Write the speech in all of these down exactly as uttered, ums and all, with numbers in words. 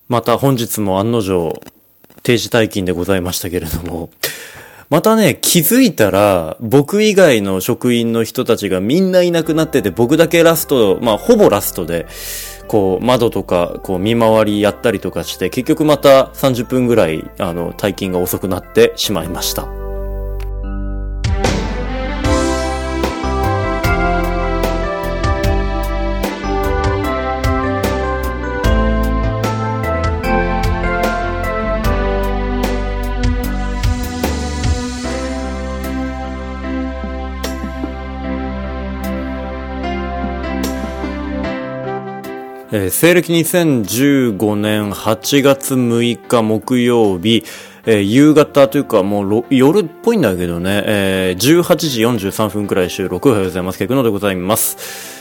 また本日も案の定定時退勤でございましたけれども、またね、気づいたら僕以外の職員の人たちがみんないなくなってて、僕だけラスト、まあほぼラストでこう窓とかこう見回りやったりとかして、結局またさんじゅっぷんぐらいあの退勤が遅くなってしまいました。えー、西暦にせんじゅうごねんはちがつむいか木曜日、えー、夕方というかもう夜っぽいんだけどね、えー、じゅうはちじよんじゅうさんぷんくらい収録おはようございます。ケクノでございます。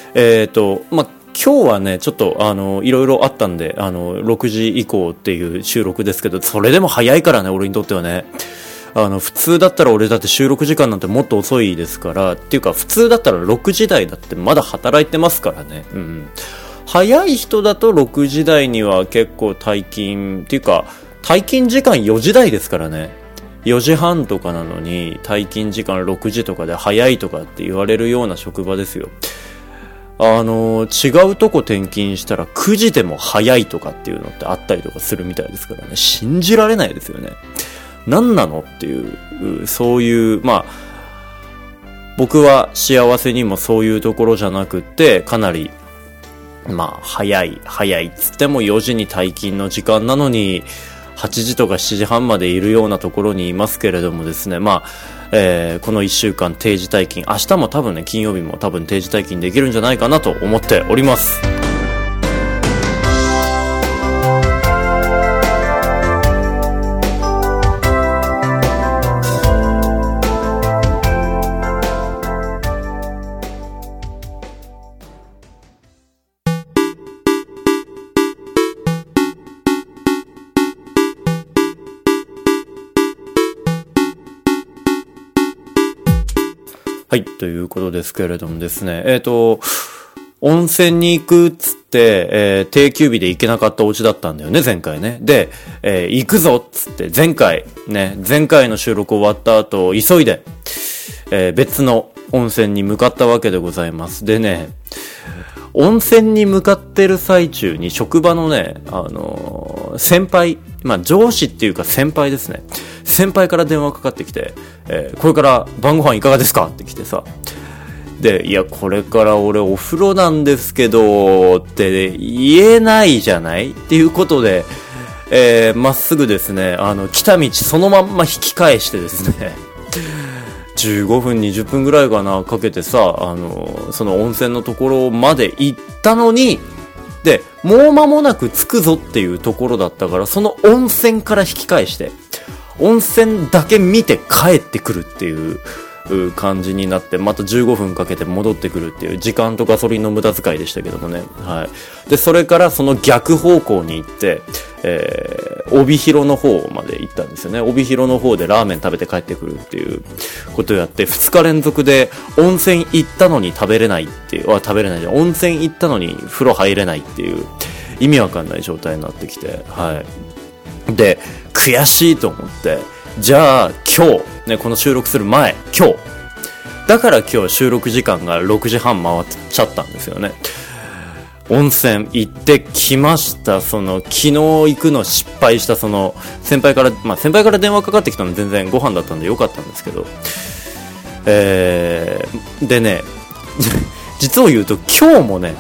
えーと、まあ、今日はね、ちょっとあの、いろいろあったんで、あの、ろくじ以降っていう収録ですけど、それでも早いからね、俺にとってはね。あの、普通だったら俺だって収録時間なんてもっと遅いですから、っていうか普通だったらろくじ台だってまだ働いてますからね。うん。早い人だとろくじ台には結構退勤っていうか退勤時間よじ台ですからね。よじはんとかなのに退勤時間ろくじとかで早いとかって言われるような職場ですよ。あの違うとこ転勤したらくじでも早いとかっていうのってあったりとかするみたいですからね。信じられないですよね。何なのっていうそういうまあ僕は幸せにもそういうところじゃなくってかなりまあ、早い、早いっつってもよじに退勤の時間なのに、はちじとかしちじはんまでいるようなところにいますけれどもですね、まあ、えー、このいっしゅうかん定時退勤、明日も多分ね、金曜日も多分定時退勤できるんじゃないかなと思っております。はい、ということですけれどもですね、えっと、温泉に行くっつって、えー、定休日で行けなかったお家だったんだよね、前回ね。で、えー、行くぞっつって、前回、ね、前回の収録終わった後、急いで、えー、別の温泉に向かったわけでございます。でね、温泉に向かってる最中に職場のね、あのー、先輩、まあ上司っていうか先輩ですね。先輩から電話かかってきて、えー、これから晩ご飯いかがですかって来てさ。で、いや、これから俺お風呂なんですけど、って言えないじゃないっていうことで、えー、まっすぐですね、あの、来た道そのまんま引き返してですね、じゅうごふんにじゅっぷんぐらいかなかけてさ、あのその温泉のところまで行ったのに、でもう間もなく着くぞっていうところだったから、その温泉から引き返して温泉だけ見て帰ってくるっていう感じになって、またじゅうごふんかけて戻ってくるっていう時間とガソリンの無駄遣いでしたけどもね。はい。で、それからその逆方向に行って、えー、帯広の方まで行ったんですよね。帯広の方でラーメン食べて帰ってくるっていうことをやって、ふつか連続で温泉行ったのに食べれないっていう、あ、食べれないじゃん。温泉行ったのに風呂入れないっていう意味わかんない状態になってきて、はい。で、悔しいと思って、じゃあ今日、ね、この収録する前、今日。だから今日収録時間がろくじはん回っちゃったんですよね。温泉行ってきました。その、昨日行くの失敗したその、先輩から、まあ先輩から電話かかってきたの全然ご飯だったんでよかったんですけど、えー、でね、実を言うと今日もね、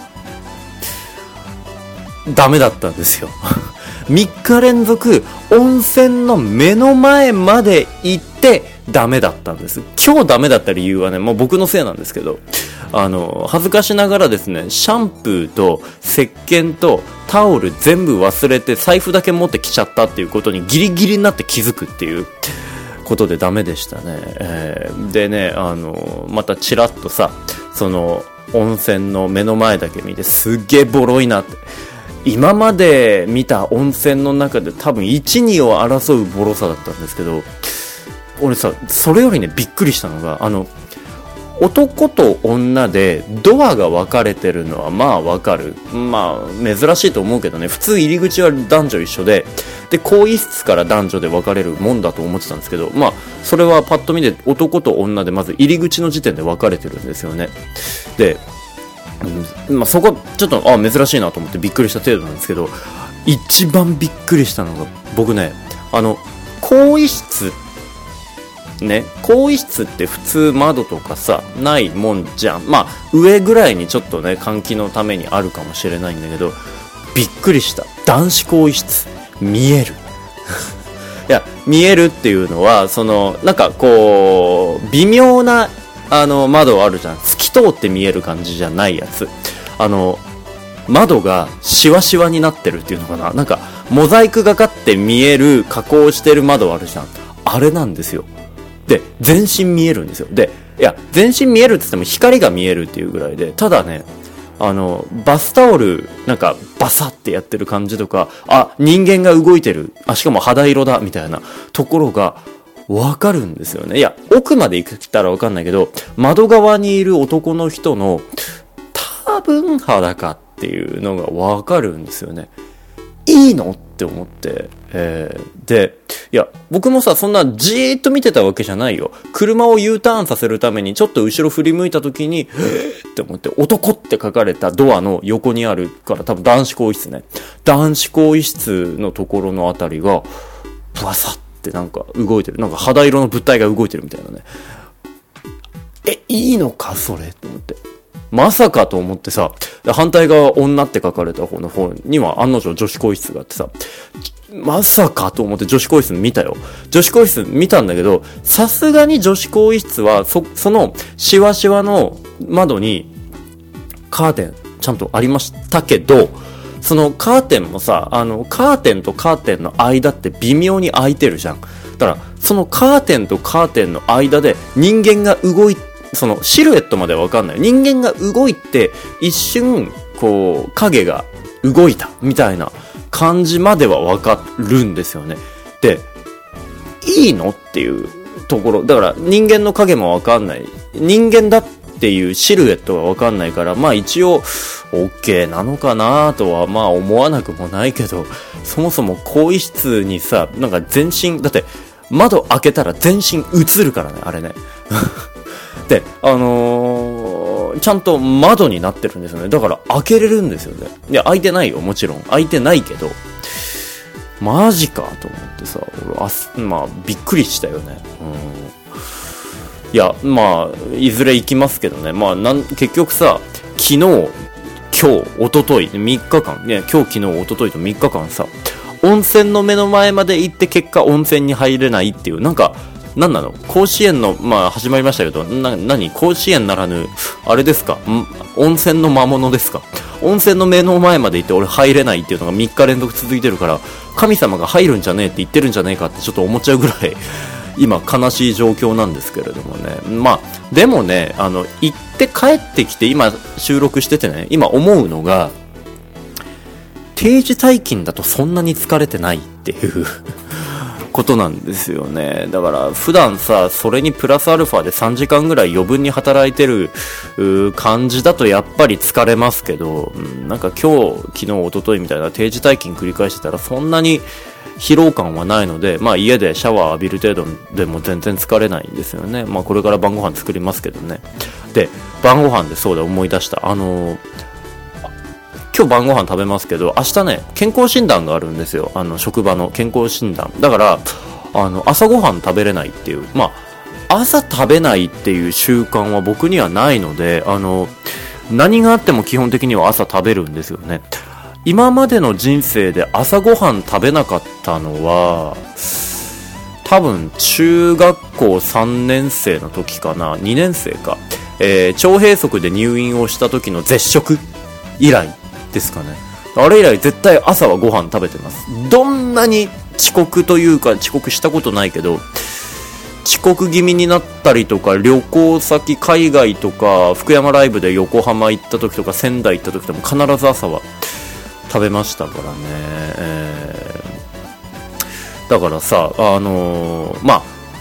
ダメだったんですよ。みっか連続温泉の目の前まで行ってダメだったんです。今日ダメだった理由はね、もう僕のせいなんですけど、あの恥ずかしながらですね、シャンプーと石鹸とタオル全部忘れて財布だけ持ってきちゃったっていうことにギリギリになって気づくっていうことでダメでしたね。えー、でね、あのまたチラッとさ、その温泉の目の前だけ見てすっげえボロいなって、今まで見た温泉の中で多分いち、にを争うボロさだったんですけど、俺さ、それよりねびっくりしたのが、あの男と女でドアが分かれてるのはまあ分かる。まあ珍しいと思うけどね。普通入り口は男女一緒で、で更衣室から男女で分かれるもんだと思ってたんですけど、まあそれはパッと見で男と女でまず入り口の時点で分かれてるんですよね。で、うん、まあそこちょっとあ珍しいなと思ってびっくりした程度なんですけど、一番びっくりしたのが僕ね、あの更衣室ね、更衣室って普通窓とかさないもんじゃん。まあ上ぐらいにちょっとね換気のためにあるかもしれないんだけど、びっくりした。男子更衣室見えるいや見えるっていうのはそのなんかこう微妙なあの窓あるじゃん。透き通って見える感じじゃないやつ。あの窓がシワシワになってるっていうのかな、なんかモザイクがかって見える加工してる窓あるじゃん。あれなんですよ。で全身見えるんですよ。でいや全身見えるって言っても光が見えるっていうぐらいで、ただねあのバスタオルなんかバサってやってる感じとか、あ人間が動いてる、あしかも肌色だみたいなところがわかるんですよね。いや奥まで行ったらわかんないけど、窓側にいる男の人の多分裸っていうのがわかるんですよね。いいのって思って、えー、でいや僕もさそんなじーっと見てたわけじゃないよ。車を U ターンさせるためにちょっと後ろ振り向いた時にって思って、男って書かれたドアの横にあるから多分男子更衣室ね、男子更衣室のところのあたりがブワサってなんか動いてる、なんか肌色の物体が動いてるみたいなね。えいいのかそれと思って、まさかと思ってさ、反対側女って書かれた方の方には案の定女子更衣室があってさ、まさかと思って女子更衣室見たよ。女子更衣室見たんだけど、さすがに女子更衣室はそ、そのシワシワの窓にカーテンちゃんとありましたけど、そのカーテンもさ、あのカーテンとカーテンの間って微妙に開いてるじゃん。だからそのカーテンとカーテンの間で人間が動いて、そのシルエットまでは分かんない。人間が動いて一瞬こう影が動いたみたいな感じまでは分かるんですよね。で、いいのっていうところだから、人間の影も分かんない、人間だっていうシルエットが分かんないから、まあ一応 OK なのかなとはまあ思わなくもないけど、そもそも更衣室にさなんか全身だって窓開けたら全身映るからねあれねで、あのー、ちゃんと窓になってるんですよね。だから開けれるんですよね。いや、開いてないよ、もちろん。開いてないけど、マジかと思ってさ、俺、あ、まあ、びっくりしたよね。うん。いや、まあ、いずれ行きますけどね。まあ、なん、結局さ、昨日、今日、一昨日、みっかかん、ね、今日、昨日、一昨日とみっかかんさ、温泉の目の前まで行って結果温泉に入れないっていう、なんか、なんなの甲子園の、まあ始まりましたけど、な、何甲子園ならぬ、あれですかん温泉の魔物ですか。温泉の目の前まで行って俺入れないっていうのがみっか連続続いてるから、神様が入るんじゃねえって言ってるんじゃねえかってちょっと思っちゃうぐらい、今悲しい状況なんですけれどもね。まあ、でもね、あの、行って帰ってきて今収録しててね、今思うのが、定時退勤だとそんなに疲れてないっていうことなんですよね。だから普段さそれにプラスアルファでさんじかんぐらい余分に働いてる感じだとやっぱり疲れますけど、うん、なんか今日昨日一昨日みたいな定時退勤繰り返してたらそんなに疲労感はないので、まあ家でシャワー浴びる程度でも全然疲れないんですよね。まあこれから晩ご飯作りますけどね。で晩ご飯でそうだ思い出した、あのー今日晩ご飯食べますけど、明日ね健康診断があるんですよ。あの職場の健康診断だから、あの朝ご飯食べれないっていう、まあ朝食べないっていう習慣は僕にはないので、あの何があっても基本的には朝食べるんですよね。今までの人生で朝ご飯食べなかったのは多分中学校さんねん生の時かな、にねん生か、えー、腸閉塞で入院をした時の絶食以来ですかね。あれ以来絶対朝はご飯食べてます。どんなに遅刻というか遅刻したことないけど、遅刻気味になったりとか、旅行先海外とか福山ライブで横浜行った時とか仙台行った時でも必ず朝は食べましたからね、えー、だからさあのー、まあ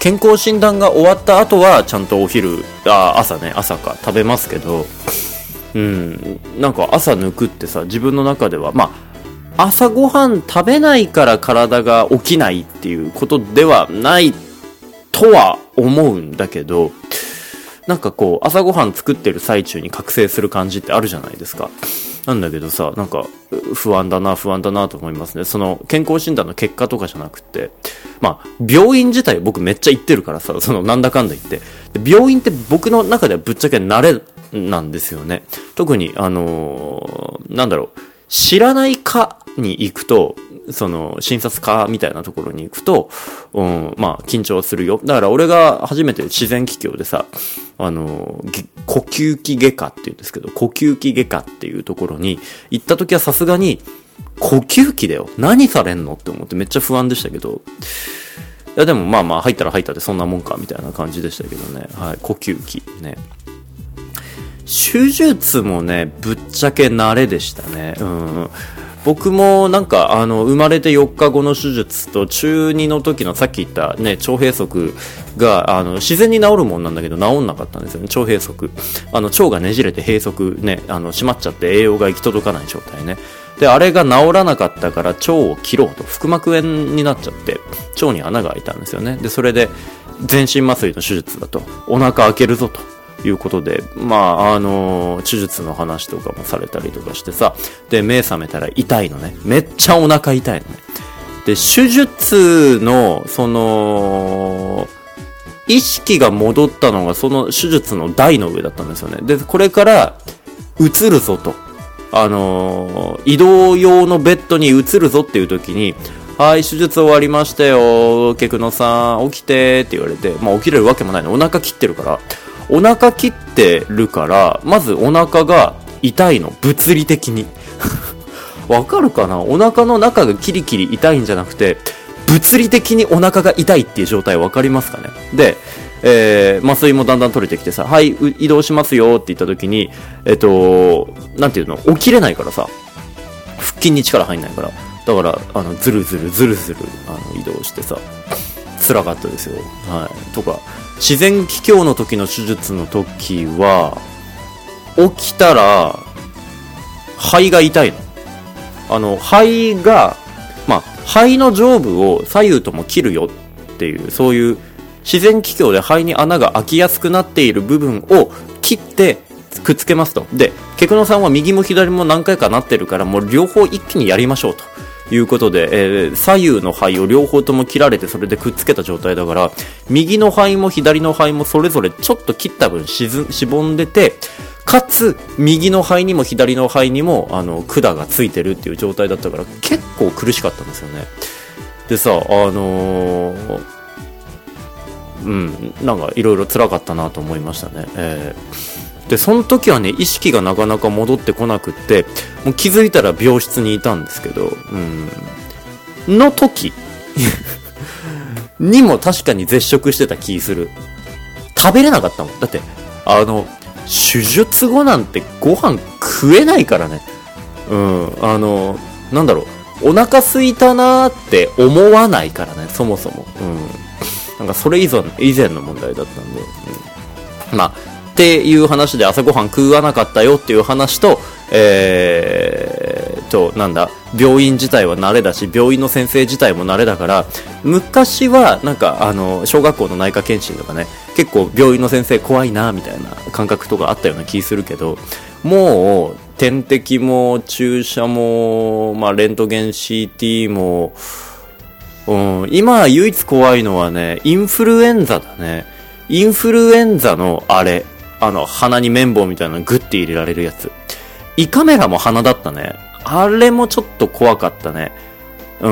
健康診断が終わった後はちゃんとお昼あ朝ね朝か食べますけど、うんなんか朝抜くってさ、自分の中ではまあ朝ごはん食べないから体が起きないっていうことではないとは思うんだけど、なんかこう朝ごはん作ってる最中に覚醒する感じってあるじゃないですか。なんだけどさ、なんか不安だな不安だなと思いますね。その健康診断の結果とかじゃなくて、まあ病院自体僕めっちゃ行ってるからさ、そのなんだかんだ言ってで病院って僕の中ではぶっちゃけ慣れなんですよね。特にあのー、なんだろう知らない科に行くと、その診察科みたいなところに行くと、うん、まあ緊張するよ。だから俺が初めて自然気境でさ、あの呼吸器外科って言うんですけど、呼吸器外科っていうところに行った時はさすがに呼吸器だよ、何されんのって思ってめっちゃ不安でしたけど、いやでもまあまあ入ったら入ったでそんなもんかみたいな感じでしたけどね。はい、呼吸器ね。手術もねぶっちゃけ慣れでしたね。うん僕もなんかあの生まれてよっかごの手術と中にの時のさっき言ったね腸閉塞があの自然に治るもんなんだけど治んなかったんですよね。腸閉塞、あの腸がねじれて閉塞ね、あの閉まっちゃって栄養が行き届かない状態ね。であれが治らなかったから腸を切ろうと、腹膜炎になっちゃって腸に穴が開いたんですよね。でそれで全身麻酔の手術だと、お腹開けるぞということで、まあ、あのー、手術の話とかもされたりとかしてさ、で、目覚めたら痛いのね。めっちゃお腹痛いのね。で、手術の、その、意識が戻ったのがその手術の台の上だったんですよね。で、これから移るぞと。あのー、移動用のベッドに移るぞっていう時に、はい、手術終わりましたよ、ケクノさん、起きてって言われて、まあ起きれるわけもないの。お腹切ってるから。お腹切ってるから、まずお腹が痛いの。物理的に。わかるかな？お腹の中がキリキリ痛いんじゃなくて、物理的にお腹が痛いっていう状態わかりますかね？で、えー、麻酔もだんだん取れてきてさ、はい、移動しますよって言った時に、えっと、なんていうの？起きれないからさ、腹筋に力入んないから。だから、あの、ずるずるずるずる、あの、移動してさ、辛かったですよ。はい。とか、自然気境の時の手術の時は、起きたら、肺が痛いの。あの、肺が、まあ、肺の上部を左右とも切るよっていう、そういう自然気境で肺に穴が開きやすくなっている部分を切ってくっつけますと。で、ケクノさんは右も左も何回かなってるから、もう両方一気にやりましょうと。いうことで、えー、左右の肺を両方とも切られてそれでくっつけた状態だから、右の肺も左の肺もそれぞれちょっと切った分しずしぼんでて、かつ右の肺にも左の肺にもあの管がついてるっていう状態だったから結構苦しかったんですよね。でさ、あのー、うんなんかいろいろ辛かったなと思いましたね。えーで、その時はね、意識がなかなか戻ってこなくって、もう気づいたら病室にいたんですけど、うん、の時にも確かに絶食してた気する。食べれなかったもん。だって、あの、手術後なんてご飯食えないからね。うん、あの、なんだろう、お腹空いたなーって思わないからね、そもそも。うん。なんかそれ以前、以前の問題だったんで、うん、まあ、っていう話で朝ごはん食わなかったよっていう話と、えーと、なんだ、病院自体は慣れだし、病院の先生自体も慣れだから、昔はなんか、あの、小学校の内科検診とかね、結構病院の先生怖いな、みたいな感覚とかあったような気するけど、もう、点滴も注射も、まあ、レントゲン シーティー も、うん、今唯一怖いのはね、インフルエンザだね。インフルエンザのあれ、あの、鼻に綿棒みたいなのグッて入れられるやつ。胃カメラも鼻だったね。あれもちょっと怖かったね。うん。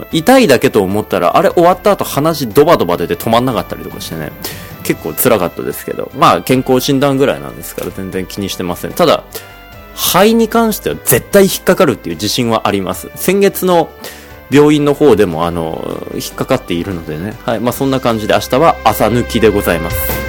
痛いだけと思ったら、あれ終わった後鼻血ドバドバ出て止まんなかったりとかしてね。結構辛かったですけど。まあ、健康診断ぐらいなんですから全然気にしてません。ただ、肺に関しては絶対引っかかるっていう自信はあります。先月の病院の方でもあの、引っかかっているのでね。はい。まあ、そんな感じで明日は朝抜きでございます。